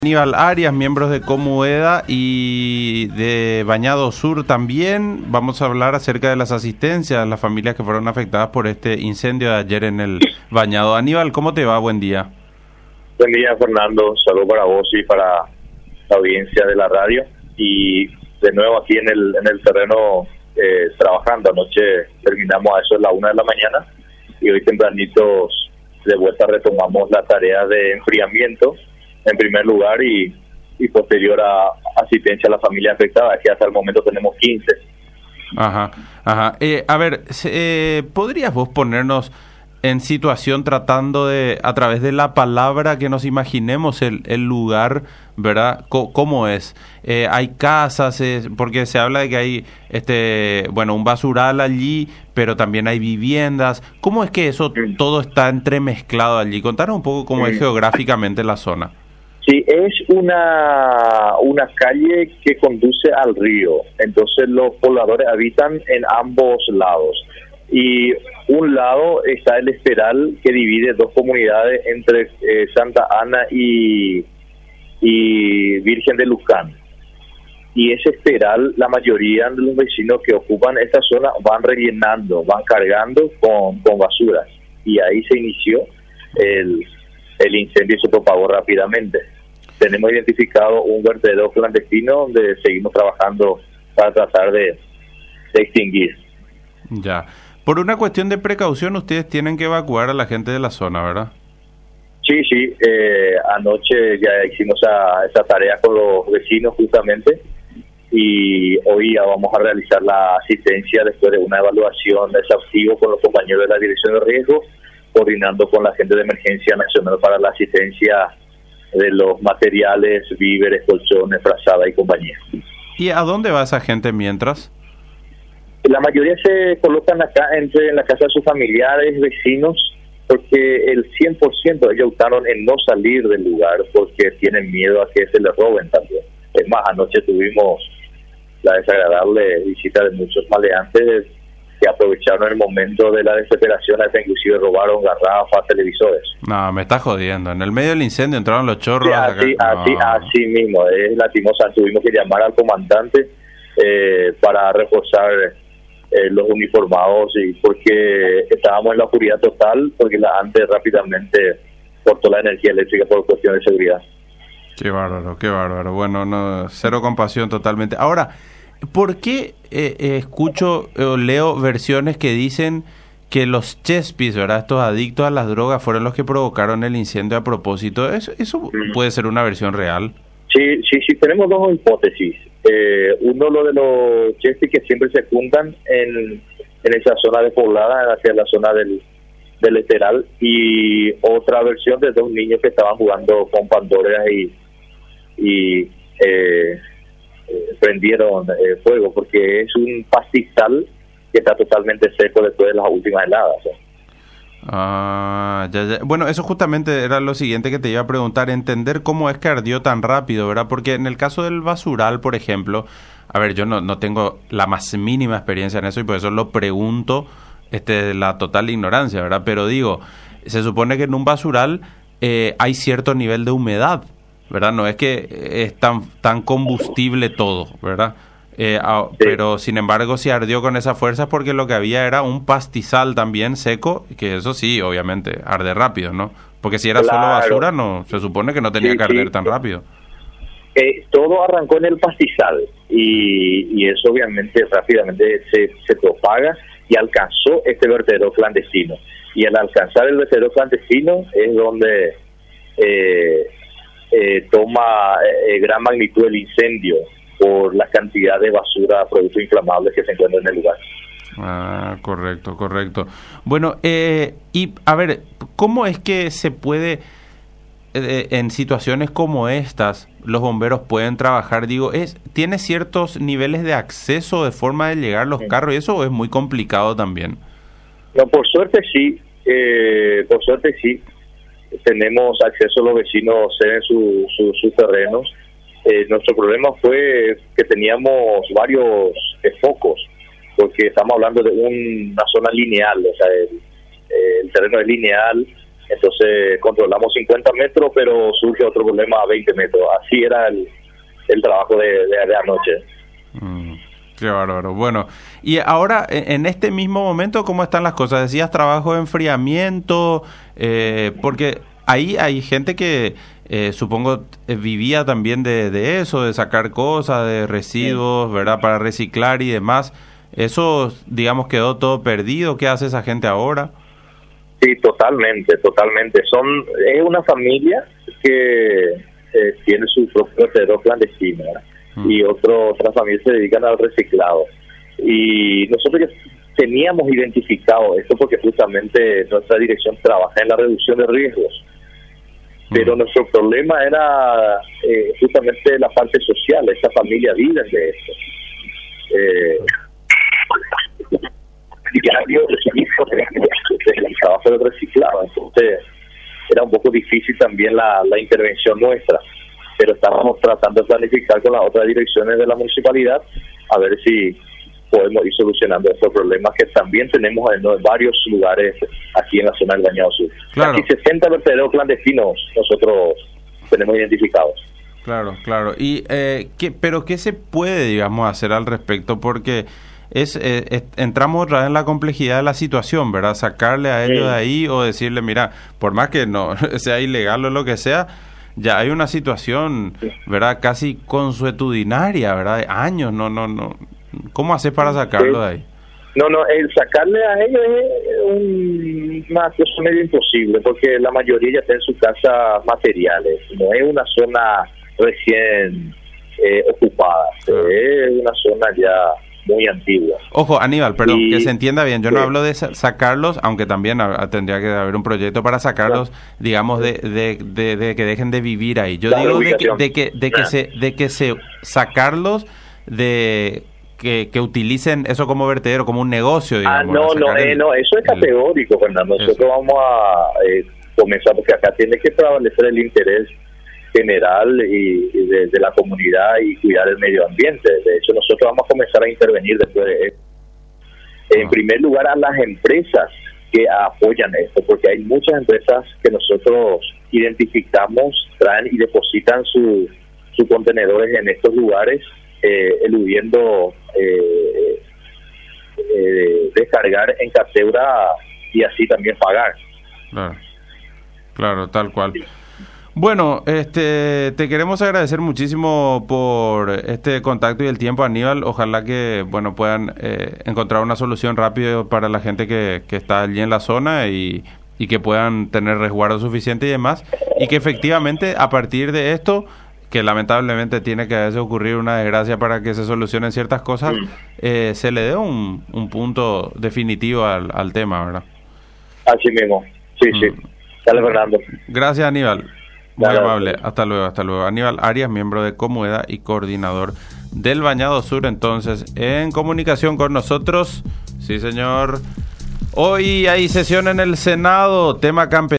Aníbal Arias, miembros de Comueda y de Bañado Sur también. Vamos a hablar acerca de las asistencias a las familias que fueron afectadas por este incendio de ayer en el Bañado. Aníbal, ¿cómo te va? Buen día. Buen día, Fernando. Saludos para vos y para la audiencia de la radio. Y de nuevo aquí en el terreno trabajando. Anoche terminamos a eso de la 1 de la mañana y hoy tempranitos de vuelta retomamos la tarea de enfriamiento en primer lugar y posterior a asistencia a la familia afectada, que hasta el momento tenemos 15. Ajá. A ver, ¿podrías vos ponernos en situación tratando de, a través de la palabra, que nos imaginemos el lugar, ¿verdad? ¿Cómo es? Hay casas, porque se habla de que hay un basural allí, pero también hay viviendas. ¿Cómo es que eso todo está entremezclado allí? Contanos un poco cómo es geográficamente la zona. Sí, es una calle que conduce al río, entonces los pobladores habitan en ambos lados. Y un lado está el Esteral, que divide dos comunidades entre Santa Ana y Virgen de Luján. Y ese Esteral, la mayoría de los vecinos que ocupan esta zona van rellenando, van cargando con basura. Y ahí se inició el incendio y se propagó rápidamente. Tenemos identificado un vertedero clandestino donde seguimos trabajando para tratar de extinguir. Ya. Por una cuestión de precaución, ustedes tienen que evacuar a la gente de la zona, ¿verdad? Sí. Anoche ya hicimos esa tarea con los vecinos justamente y hoy ya vamos a realizar la asistencia después de una evaluación exhaustiva con los compañeros de la Dirección de Riesgo, coordinando con la gente de Emergencia Nacional para la asistencia de los materiales, víveres, colchones, frazada y compañía. ¿Y a dónde va esa gente mientras? La mayoría se colocan acá en la casa de sus familiares, vecinos, porque el 100% ellos optaron en no salir del lugar porque tienen miedo a que se les roben también. Es más, anoche tuvimos la desagradable visita de muchos maleantes que aprovecharon el momento de la desesperación, hasta inclusive robaron garrafas, televisores. No, me estás jodiendo. En el medio del incendio entraron los chorros. Sí, así mismo. Es latimosa. Tuvimos que llamar al comandante para reforzar los uniformados, y porque estábamos en la oscuridad total, porque la ANTE rápidamente cortó la energía eléctrica por cuestión de seguridad. Qué bárbaro. Bueno, no, cero compasión totalmente. Ahora, ¿por qué escucho o leo versiones que dicen que los chespis, ¿verdad? Estos adictos a las drogas fueron los que provocaron el incendio a propósito? ¿Eso puede ser una versión real? Sí, tenemos dos hipótesis. Uno, lo de los chespis que siempre se juntan en esa zona despoblada, hacia la zona del Esteral, y otra versión de dos niños que estaban jugando con pandoras y prendieron fuego, porque es un pastizal que está totalmente seco después de las últimas heladas. Ya. Bueno, eso justamente era lo siguiente que te iba a preguntar, entender cómo es que ardió tan rápido, ¿verdad? Porque en el caso del basural, por ejemplo, a ver, yo no tengo la más mínima experiencia en eso y por eso lo pregunto de la total ignorancia, ¿verdad? Pero digo, se supone que en un basural hay cierto nivel de humedad, ¿verdad? No es que es tan combustible todo, ¿verdad? Pero sin embargo si ardió con esa fuerza porque lo que había era un pastizal también seco, que eso sí, obviamente, arde rápido, ¿no? Porque si era solo basura, no, se supone que no tenía que arder tan rápido. Todo arrancó en el pastizal y eso obviamente rápidamente se propaga y alcanzó este vertedero clandestino. Y al alcanzar el vertedero clandestino es donde toma gran magnitud el incendio por la cantidad de basura, productos inflamables que se encuentran en el lugar. Correcto. Bueno, y a ver, ¿cómo es que se puede, en situaciones como estas, los bomberos pueden trabajar? Digo, ¿tiene ciertos niveles de acceso, de forma de llegar los carros y eso, o es muy complicado también? No, por suerte sí. Tenemos acceso, los vecinos ceden sus terrenos. Nuestro problema fue que teníamos varios focos, porque estamos hablando de una zona lineal, o sea, el terreno es lineal, Entonces controlamos 50 metros, pero surge otro problema a 20 metros. Así era el trabajo de anoche. Qué bárbaro. Bueno, y ahora, en este mismo momento, ¿cómo están las cosas? Decías trabajo de enfriamiento, porque ahí hay gente que supongo vivía también de eso, de sacar cosas, de residuos, sí, ¿verdad? Para reciclar y demás. ¿Eso, digamos, quedó todo perdido? ¿Qué hace esa gente ahora? Sí, totalmente. Es una familia que tiene su propio vertedero clandestino, ¿verdad? Y otras familias se dedican al reciclado. Y nosotros ya teníamos identificado esto porque justamente nuestra dirección trabaja en la reducción de riesgos. Pero nuestro problema era justamente la parte social. Esta familia vive de esto. Diario el trabajo de reciclado. Entonces era un poco difícil también la intervención nuestra. Pero estábamos tratando de planificar con las otras direcciones de la municipalidad a ver si podemos ir solucionando estos problemas que también tenemos en varios lugares aquí en la zona del Bañado Sur. Claro. Aquí 60 vertederos clandestinos nosotros tenemos identificados. Claro. Y pero ¿qué se puede, digamos, hacer al respecto? Porque entramos otra vez en la complejidad de la situación, ¿verdad? Sacarle a ellos de ahí o decirle, mira, por más que no sea ilegal o lo que sea, ya hay una situación, ¿verdad? Casi consuetudinaria, ¿verdad? De años, no. ¿Cómo haces para sacarlo de ahí? No, el sacarle a ellos es una cosa medio imposible, porque la mayoría ya está en su casa materiales. No es una zona recién ocupada, es una zona ya muy antigua. Ojo, Aníbal, perdón, que se entienda bien. Yo no hablo de sacarlos, aunque también tendría que haber un proyecto para sacarlos, digamos, de que dejen de vivir ahí. Yo digo de que se sacarlos de que utilicen eso como vertedero, como un negocio, digamos. No, eso es categórico, Fernando. Nosotros vamos a comenzar, porque acá tiene que prevalecer el interés general y de la comunidad y cuidar el medio ambiente. De hecho, nosotros vamos a comenzar a intervenir después de esto. En primer lugar, a las empresas que apoyan esto, porque hay muchas empresas que nosotros identificamos, traen y depositan sus contenedores en estos lugares, eludiendo descargar en Caseura y así también pagar. Claro, tal cual. Bueno, te queremos agradecer muchísimo por este contacto y el tiempo, Aníbal. Ojalá que puedan encontrar una solución rápido para la gente que está allí en la zona y que puedan tener resguardo suficiente y demás, y que efectivamente a partir de esto, que lamentablemente tiene que a veces ocurrir una desgracia para que se solucionen ciertas cosas, se le dé un punto definitivo al tema, ¿verdad? Así mismo, sí. Dale, Fernando. Gracias, Aníbal. Muy amable. Hasta luego. Aníbal Arias, miembro de Comueda y coordinador del Bañado Sur, entonces, en comunicación con nosotros. Sí, señor. Hoy hay sesión en el Senado, tema campesino.